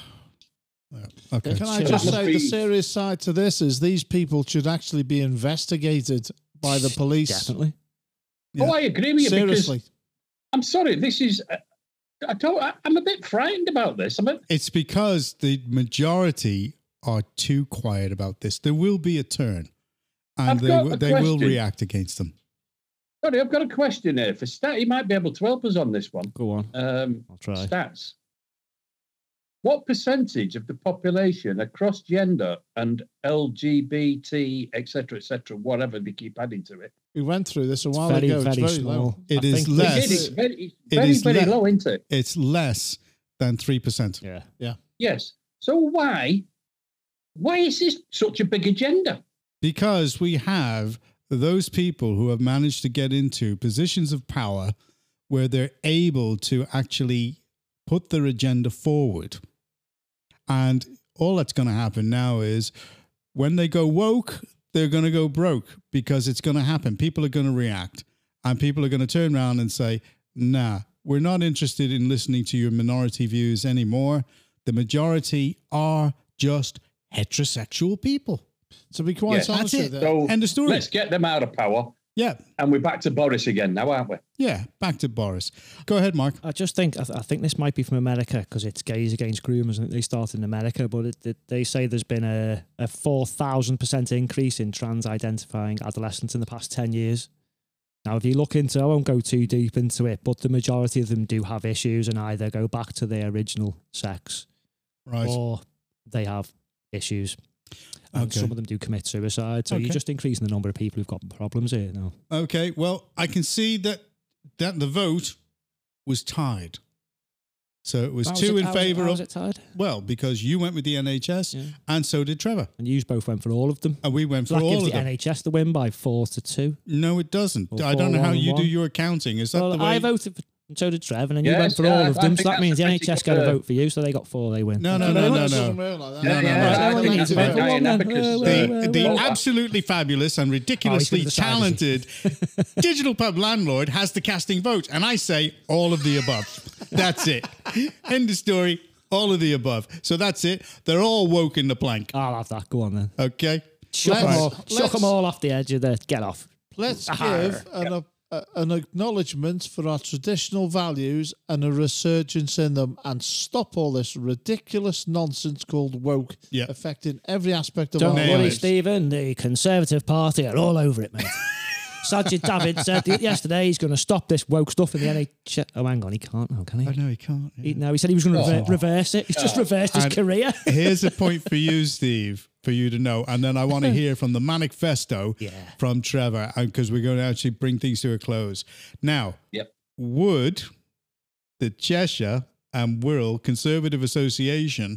Okay. Can I Sure. just That say must the be- serious side to this is these people should actually be investigated by the police. Definitely. Yeah. Oh, I agree with you Seriously. because I'm sorry. This is. Uh, I don't. I, I'm a bit frightened about this. I'm a, It's because the majority are too quiet about this. There will be a turn, and I've they got will- a they will question. react against them. sorry. I've got a question here for Stat. He might be able to help us on this one. Go on. Um, I'll try. Stats. What percentage of the population across gender and L G B T, et cetera, et cetera, whatever they keep adding to it? We went through this a while very, ago. very it's very small. low. It I is think less. It Yes. is very, it's It very, is very le- low, isn't it? It's less than three percent. Yeah. Yes. So why, why is this such a big agenda? Because we have those people who have managed to get into positions of power where they're able to actually put their agenda forward. And all that's going to happen now is when they go woke, they're going to go broke because it's going to happen. People are going to react and people are going to turn around and say, nah, we're not interested in listening to your minority views anymore. The majority are just heterosexual people. To be quite Yeah, honest that's with it. you, So End of story. let's get them out of power. Yeah. And we're back to Boris again now, aren't we? Yeah. Back to Boris. Go ahead, Mark. I just think I, th- I think this might be from America because it's gays against groomers and they started in America, but it, it, they say there's been a, a four thousand percent increase in trans identifying adolescents in the past ten years. Now, if you look into, I won't go too deep into it, but the majority of them do have issues and either go back to their original sex Right. or they have issues. And Okay. some of them do commit suicide. So Okay. you're just increasing the number of people who've got problems here now. Okay. Well, I can see that that the vote was tied. So it was How two it- in how was it- favour how of, was it tied? well, because you went with the N H S Yeah. and so did Trevor. And you both went for all of them. And we went So for that all gives of the them. N H S the win by four to two. No, it doesn't. Or I don't know four, how one, you and do one. your accounting. Is that Well, the way? I voted for, and so did Trev, and then you Yes, went for yeah, all I- of I them. think So that that's means the a N pretty H S good, get a uh, vote for you, so they got four, they win. No, no, No, no, no, no, it no. doesn't work like that. Yeah, no, yeah, no. I No, think we that's need to a vote bit for one then. abacus, Uh, uh, well, The, well, the well. absolutely fabulous and ridiculously Oh, he's gonna talented digital pub landlord has the casting vote. And I say all of the above. That's it. End of story. All of the above. So that's it. They're all woke in the plank. I'll have that. Go on then. Okay. Shook them Let's- all, let's- shook 'em all off the edge of the get off. Let's Arr. give an, a, a- an acknowledgement for our traditional values and a resurgence in them and stop all this ridiculous nonsense called woke Yeah. affecting every aspect of Don't our Nail worry, it. lives. Stephen. The Conservative Party are all over it, mate. Sajid David said yesterday he's going to stop this woke stuff in the N H S. Oh, hang on, he can't now, can he? I know he can't. yeah. He, no, he said he was going to rever- Oh. reverse it. He's just reversed his And- career. Here's a point for you, Steve, for you to know. And then I want to hear from the manifesto Yeah. from Trevor, because we're going to actually bring things to a close. Now, Yep. would the Cheshire and Wirral Conservative Association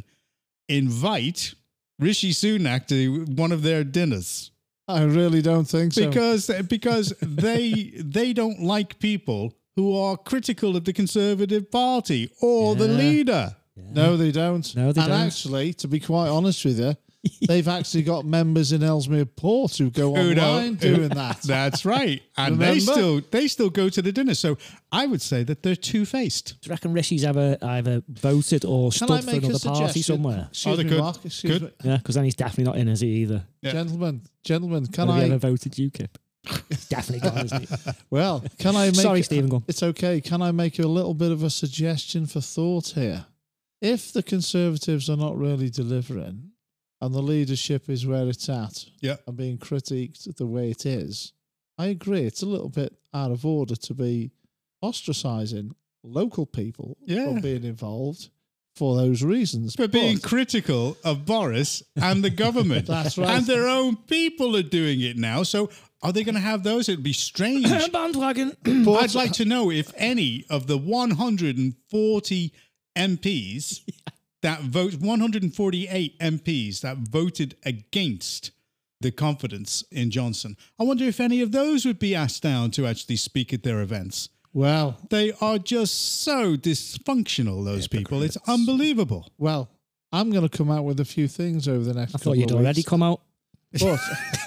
invite Rishi Sunak to one of their dinners? I really don't think so. Because because they they don't like people who are critical of the Conservative Party or the Yeah. leader. No, they don't. No, they and don't. actually, to be quite honest with you, they've actually got members in Ellesmere Port who go Who don't- online doing that. That's right. And they Remember? still they still go to the dinner. So I would say that they're two-faced. Do you reckon Rishi's ever either voted or Can I stood for make a another party suggestion? somewhere? Excuse Oh, they me, could. Mark. Excuse Could. me. Yeah, because then he's definitely not in, is he either? Yeah. Gentlemen, gentlemen, can Have you I? ever voted UKIP? Definitely gone, isn't he? Well, can I make? Sorry, Stephen, go on. It's okay. Can I make a little bit of a suggestion for thought here? If the Conservatives are not really delivering, and the leadership is where it's at, Yeah. and being critiqued the way it is, I agree. It's a little bit out of order to be ostracising local people Yeah. from being involved for those reasons. For being But- critical of Boris and the government. That's right. And their own people are doing it now. So are they going to have those? It'd be strange. Bandwagon. I'd like to know if any of the one hundred forty M Ps that vote, one hundred forty-eight M Ps that voted against the confidence in Johnson, I wonder if any of those would be asked down to actually speak at their events. Well, They are just so dysfunctional, those people. It's unbelievable. well, I'm going to come out with a few things over the next I couple thought you'd of already weeks. come out. But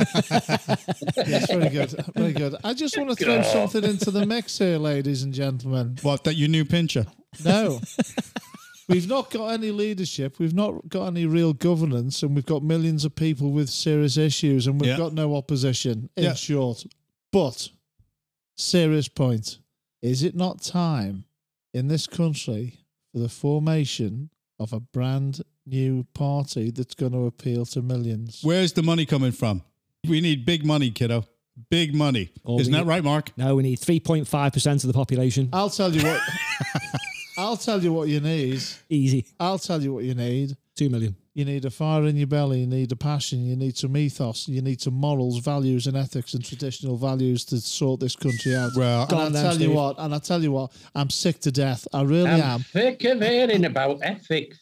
yes, very good, very good. I just want to throw something into the mix here, ladies and gentlemen. What, that you knew Pincher? No, we've not got any leadership. We've not got any real governance, and we've got millions of people with serious issues, and we've Yeah. got no opposition. In Yeah. short, but serious point: is it not time in this country for the formation of a brand new party that's going to appeal to millions? Where's the money coming from? We need big money, kiddo. Big money. All Isn't we that need- right, Mark? No, we need three point five percent of the population. I'll tell you what. I'll tell you what you need. Easy. I'll tell you what you need. Two million. You need a fire in your belly. You need a passion. You need some ethos. You need some morals, values, and ethics and traditional values to sort this country out. Well, and I on then, tell you Steve. what. And I tell you what. I'm sick to death. I really I'm am. sick of hearing about ethics.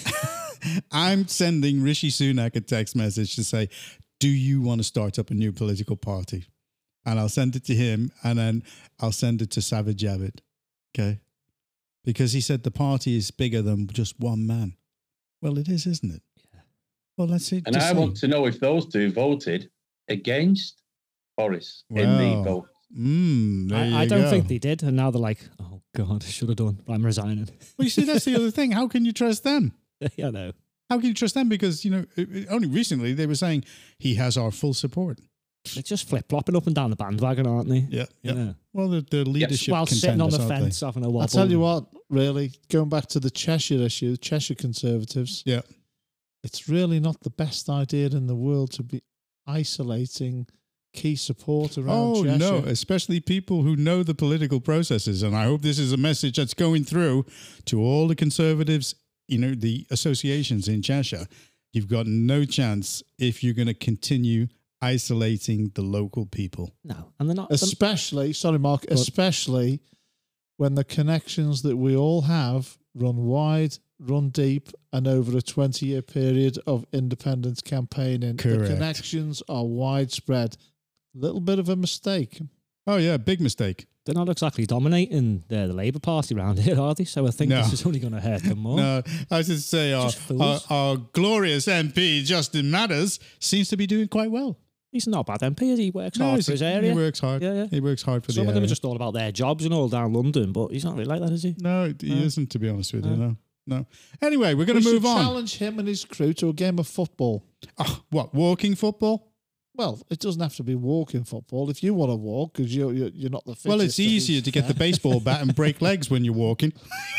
I'm sending Rishi Sunak a text message to say, do you want to start up a new political party? And I'll send it to him, and then I'll send it to Savage Javid. Okay? Because he said the party is bigger than just one man. Well, it is, isn't it? Yeah. Well, let's see. And I want to know if those two voted against Boris in the Wow. vote. Mm, there I, I you don't go. think they did. And now they're like, oh, God, I should have done. I'm resigning. Well, you see, that's the other thing. How can you trust them? yeah, no. How can you trust them? Because, you know, it- it- only recently they were saying he has our full support. They're just flip flopping up and down the bandwagon, aren't they? Yeah, yeah. Yeah. Well, the, the leadership While sitting on the contenders, aren't fence, having a wobble. I tell you what, really, going back to the Cheshire issue, the Cheshire Conservatives, they? Yeah. it's really not the best idea in the world to be isolating key support around Oh, Cheshire. no, especially people who know the political processes. And I hope this is a message that's going through to all the Conservatives, you know, the associations in Cheshire. You've got no chance if you're going to continue isolating the local people. No. And they're not. they're- Especially, sorry, Mark, especially when the connections that we all have run wide, run deep, and over a twenty-year period of independence campaigning. Correct. The connections are widespread. Little bit of a mistake. Oh, yeah, big mistake. They're not exactly dominating the, the Labour Party around here, are they? So I think No. this is only going to hurt them more. No, I should say our, Just fools. our, our glorious M P, Justin Matters, seems to be doing quite well. He's not a bad M P. He works No, hard he's- for his area. He works hard. Yeah, yeah. He works hard for Some the of them area. are just all about their jobs and all down London, but he's not really like that, is he? No, he No. isn't, to be honest with you. No. No, no. Anyway, we're going We to move should on. challenge him and his crew to a game of football. Oh, what, walking football? Well, it doesn't have to be walking football. If you want to walk, because you're, you're you're not the fittest. Well, it's easier to get the baseball bat and break legs when you're walking.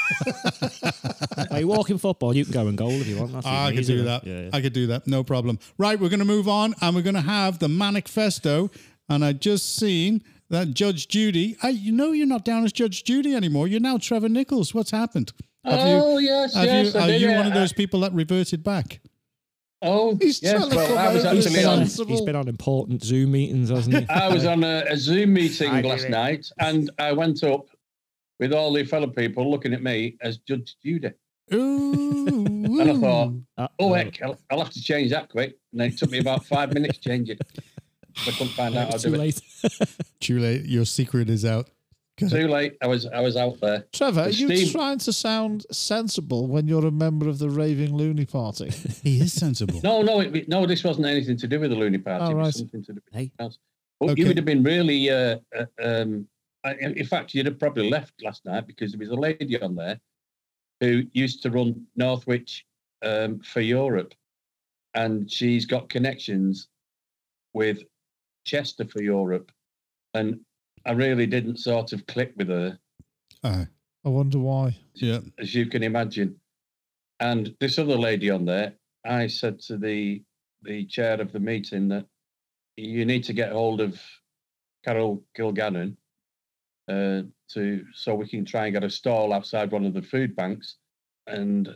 Hey, walking football, you can go and goal if you want. That's I even could easier. do that. Yeah, yeah. I could do that. No problem. Right, we're going to move on, and we're going to have the manifesto. And I just seen that Judge Judy. I, you know, you're not down as Judge Judy anymore. You're now Trevor Nichols. What's happened? Have oh, yes, Have yes. you, I are did you it. one of I- those people that reverted back? Oh, He's yes. trying to Well, come I was out He's with actually been, on, on. sensible. he's been on important Zoom meetings, hasn't he? I was on a, a Zoom meeting I did last it. night, and I went up with all the fellow people looking at me as Judge Judy. Ooh. And I thought, Uh, oh, heck, I'll, I'll have to change that quick. And then it took me about five minutes to change it. I couldn't find out how to it's too do it. late. Too late. Your secret is out. Too late. I was I was out there. Trevor, are But you Steve- trying to sound sensible when you're a member of the Raving Loony Party? He is sensible. No, no, it, no. This wasn't anything to do with the Looney Party. Oh, It right. was something to do with Hey. something else. But Okay. you would have been really. Uh, uh, um, I- in fact, you'd have probably left last night because there was a lady on there who used to run Northwich um, for Europe, and she's got connections with Chester for Europe, and I really didn't sort of click with her, Uh, I wonder why. yeah. as you can imagine. And this other lady on there, I said to the the chair of the meeting that you need to get hold of Carol Kilgannon uh, to so we can try and get a stall outside one of the food banks. And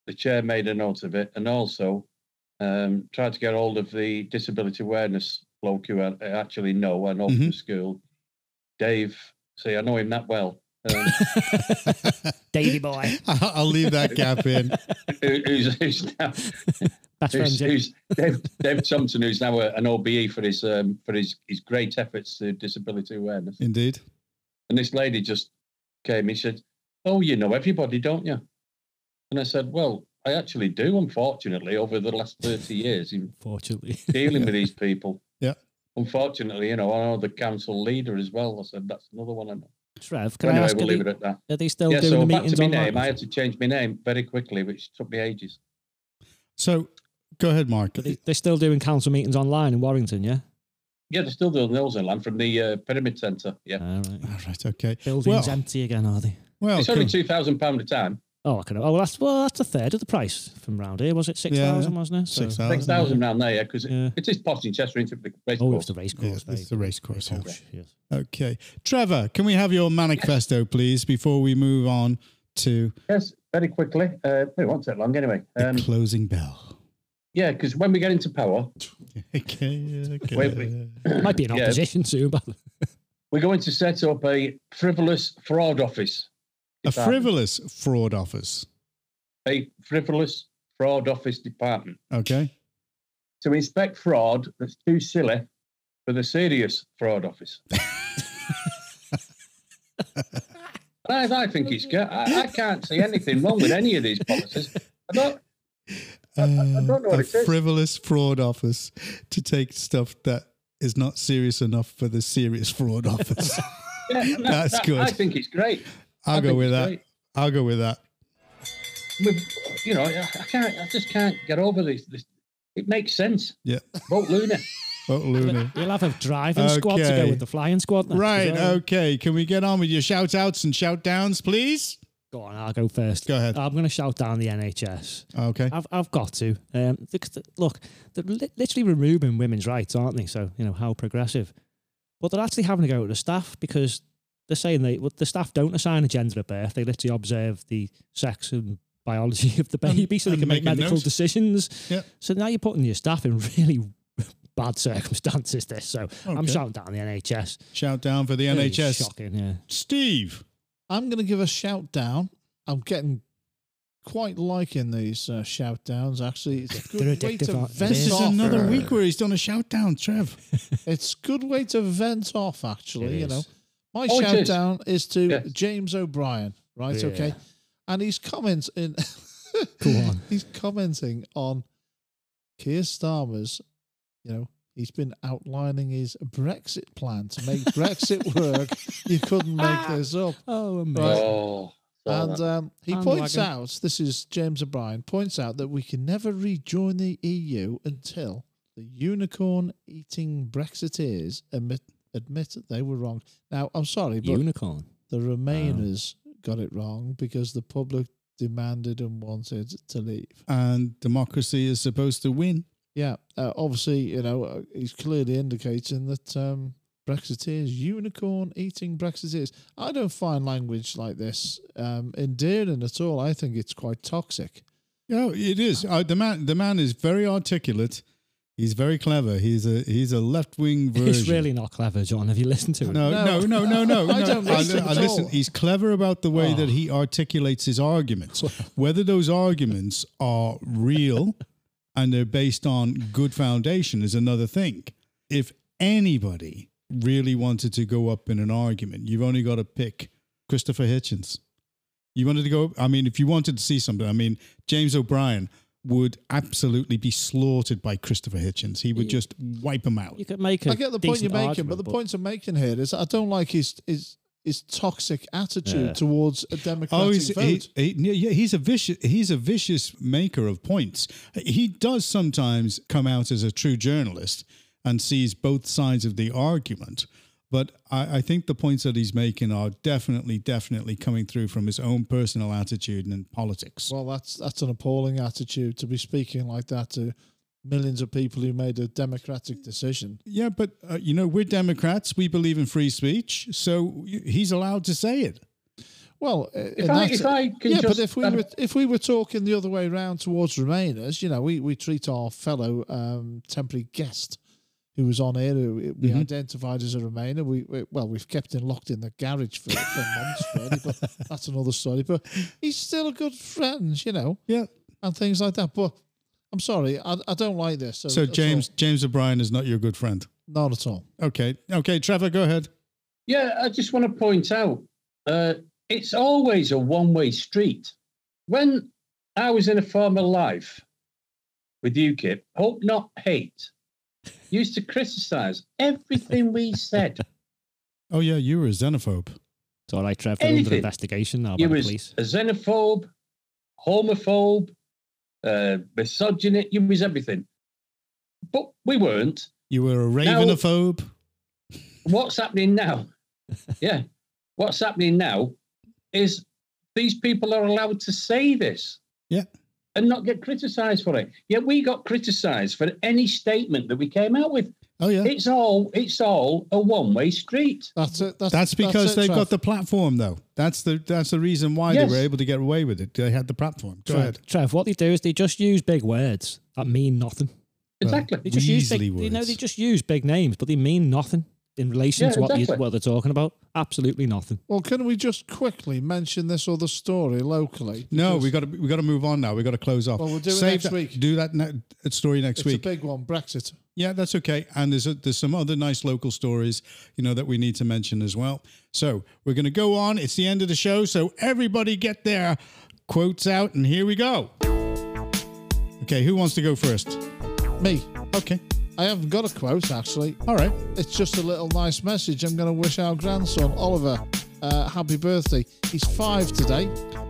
the chair made a note of it, and also um, tried to get hold of the disability awareness bloke who I actually know and off Mhm. the school, Dave. See, I know him that well. Um, Davy boy. I'll I'll leave that gap in. who- who's, who's now Best friend, who's, yeah. who's Dave, Dave Thompson, who's now a, an O B E for his um, for his his great efforts to disability awareness. Indeed. And this lady just came. He said, "Oh, you know everybody, don't you?" And I said, "Well, I actually do. Unfortunately, over the last thirty years in Fortunately. dealing with these people. Yeah. Unfortunately, you know, I know the council leader as well." I said, "That's another one I know." Trev, can Anyway, I ask, we'll are, leave they, it at that. are they still Yeah. doing So the back meetings to my online? name. I had to change my name very quickly, which took me ages. So go ahead, Mark. But they, they're still doing council meetings online in Warrington, yeah? Yeah, they're still doing those in land from the uh, Pyramid Centre. Yeah, All right. All right. Okay. Buildings Well, empty again, are they? well, it's only cool. two thousand pound a time. Oh, I can. Oh, well, that's well, that's a third of the price from round here. Was it six thousand? Yeah, Wasn't it? So- six thousand. Six thousand round there, yeah, because Yeah. it is posh in Chester into the race Oh, course. it's the race Yeah, course. it's the race course, Very yeah. posh, yes. Okay. Trevor, can we have your manifesto, please, before we move on to Yes, very quickly. Uh, it won't take long anyway. the Um, closing bell? yeah, because when we get into power, Okay. Okay. Wait, wait. Might be in Yeah. opposition soon, but we're going to set up a frivolous fraud office. A department. frivolous fraud office. A frivolous fraud office department Okay. to inspect fraud that's too silly for the serious fraud office. And I, I think it's good. I, I can't see anything wrong with any of these policies. I don't. I- I don't know what Uh, a it is. frivolous fraud office to take stuff that is not serious enough for the serious fraud office. Yeah, and that- That's that- good. I think it's great. I'll I go think with it's that. great. I'll go with that. With, you know, I I can't. I just can't get over this. this it makes sense. Yeah. Vote Looney. Oh, Looney. you'll have a driving squad to Okay. go with the flying squad. next as Right. well. Okay. Can we get on with your shout outs and shout downs, please? Go on, I'll go first. Go ahead. I'm going to shout down the N H S. Okay. I've I've got to. Um, because the- look, they're li- literally removing women's rights, aren't they? So you know how progressive. But they're actually having to go to the staff because they're saying they well, the staff don't assign a gender at birth. They literally observe the sex and biology of the And- baby, so they and can make make a medical note. decisions. Yeah. So now you're putting your staff in really bad circumstances. This, so I'm Okay. shouting down the N H S. Shout down for the Really N H S. shocking. Yeah. Steve. I'm going to give a shout down. I'm getting quite liking these uh, shout downs. Actually, it's a They're good way addictive, to aren't they? vent This is off. another week where he's done a shout down, Trev. It's a good way to vent off. Actually, It you know, is. my Oh, it shout is. down is to Yes. James O'Brien. Right? Yeah. Okay, and he's commenting. Go on. He's commenting on Keir Starmer's. You know, he's been outlining his Brexit plan to make Brexit work. You couldn't make this up. Oh, amazing. Right. Oh, saw And that. um, he Bandwagon. points out, this is James O'Brien, points out that we can never rejoin the E U until the unicorn-eating Brexiteers admit, admit that they were wrong. Now, I'm sorry, but Unicorn. the Remainers got it wrong because the public demanded and wanted to leave. And democracy is supposed to win. Yeah, uh, obviously, you know, uh, he's clearly indicating that um, Brexiteers, unicorn-eating Brexiteers. I don't find language like this um, endearing at all. I think it's quite toxic. Yeah, it is. Uh, the man, the man is very articulate. He's very clever. He's a he's a left wing version. He's really not clever, John. Have you listened to him? No, No. no, no, no, no. I no. don't I, listen I at listen. all. He's clever about the way Oh. that he articulates his arguments. Whether those arguments are real and they're based on good foundation is another thing. If anybody really wanted to go up in an argument, you've only got to pick Christopher Hitchens. You wanted to go, I mean, if you wanted to see something, I mean, James O'Brien would absolutely be slaughtered by Christopher Hitchens. He would just wipe him out. You could make a I get the point you're decent making, argument, but the point I'm making here is I don't like his his, his toxic attitude Yeah. towards a democratic Oh, he's, vote. he, he, yeah, he's a vicious. He's a vicious maker of points. He does sometimes come out as a true journalist and sees both sides of the argument. But I, I think the points that he's making are definitely, definitely coming through from his own personal attitude and politics. Well, that's that's an appalling attitude to be speaking like that to millions of people who made a democratic decision. Yeah, but uh, you know, we're Democrats. We believe in free speech, so y- he's allowed to say it. Well, If I, if I can yeah, just, but if we um, were if we were talking the other way round towards Remainers, you know, we, we treat our fellow um, temporary guest who was on here, who we Mhm. identified as a Remainer. We, we well, we've kept him locked in the garage for, for months, really, but that's another story. But he's still a good friend, you know, Yeah. and things like that. But I'm sorry, I, I don't like this. So at James all. James O'Brien is not your good friend. Not at all. Okay. Okay, Trevor, go ahead. yeah, I just want to point out, uh, it's always a one-way street. When I was in a former life with UKIP, hope not hate, used to criticise everything we said. Oh yeah, you were a xenophobe. It's all right, Trev. They're under Anything. investigation now by You the was police. a xenophobe, homophobe, uh, misogynist, you was everything. But we weren't. You were a Now- ravenophobe. What's happening now? Yeah. What's happening now is these people are allowed to say this. Yeah. And not get criticised for it. Yet we got criticised for any statement that we came out with. Oh yeah. It's all it's all a one-way street. That's it. That's, That's because it, they've Trev. got the platform, though. That's the that's the reason why Yes. they were able to get away with it. They had the platform. Go Trev, ahead. Trev, what they do is they just use big words that mean nothing. Exactly. They just use big, Weasley you know, words. they just use big names, but they mean nothing in relation Yeah, to what, you, exactly. what they're talking about. Absolutely nothing. Well, can we just quickly mention this other story locally? No, Because- we got to we got to move on now. We got to close off. Well, we'll do it Save next that- week. Do that ne- story next It's week. a big one, Brexit. Yeah, that's okay. And there's a, there's some other nice local stories, you know, that we need to mention as well. So we're going to go on. It's the end of the show. So everybody get their quotes out, and here we go. Okay, who wants to go first? Me. Okay. I haven't got a quote, actually. All right. It's just a little nice message. I'm going to wish our grandson, Oliver, uh, happy birthday. He's five today,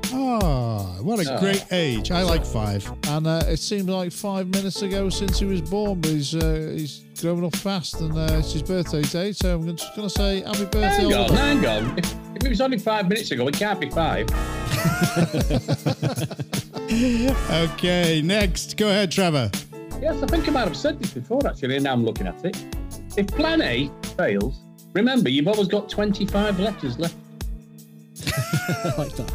Ah, what a Ah. great age. I like five. and uh, it seemed like five minutes ago since he was born, but he's uh, he's growing up fast, and uh, it's his birthday day, so I'm just going to say happy birthday, Hang on, Oliver. hang on. If, if it was only five minutes ago, it can't be five. Okay, next. Go ahead, Trevor. Yes, I think I might have said this before, actually, and now I'm looking at it. If plan A fails, remember, you've always got twenty-five letters left. I like that.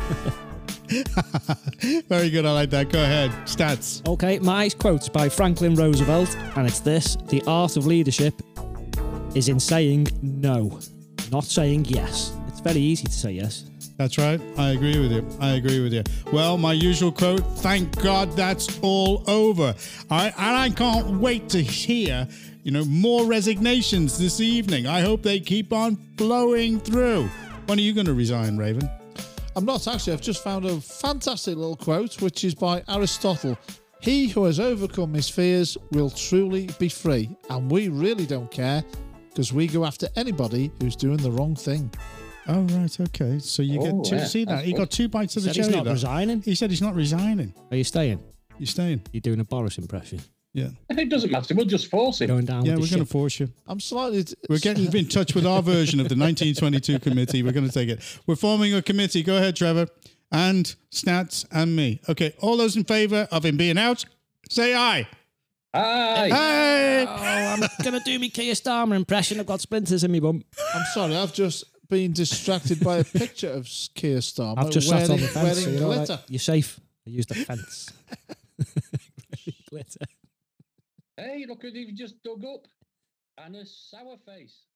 Very good. I like that. Go ahead. Stats. Okay, my quote's by Franklin Roosevelt, and it's this: the art of leadership is in saying no, not saying yes. It's very easy to say yes. That's right. I agree with you. I agree with you. Well, my usual quote, thank God that's all over. All right, and I can't wait to hear, you know, more resignations this evening. I hope they keep on flowing through. When are you going to resign, Raven? I'm not actually. I've just found a fantastic little quote, which is by Aristotle. He who has overcome his fears will truly be free. And we really don't care because we go after anybody who's doing the wrong thing. Oh, right. Okay. So you Oh, get two. yeah, See that? that's He good. got two bites He of the said he's cherry. not there. resigning. He said he's not resigning. Are you staying? You're staying. You're doing a Boris impression. Yeah. It doesn't matter. We'll just force it. Going down Yeah, with we're the going to ship. force you. I'm slightly. T- We're getting in touch with our version of the nineteen twenty-two committee. We're going to take it. We're forming a committee. Go ahead, Trevor. And Stats and me. Okay, all those in favour of him being out, say aye. Aye. Hey! Oh, I'm going to do me Keir Starmer impression. I've got splinters in my bum. I'm sorry. I've just been distracted by a picture of Keir Starmer I've just wearing, sat on the fence. So wearing you're, all right. glitter. You're safe. I used the fence. Glitter. Hey, look who you've just dug up. And a sour face.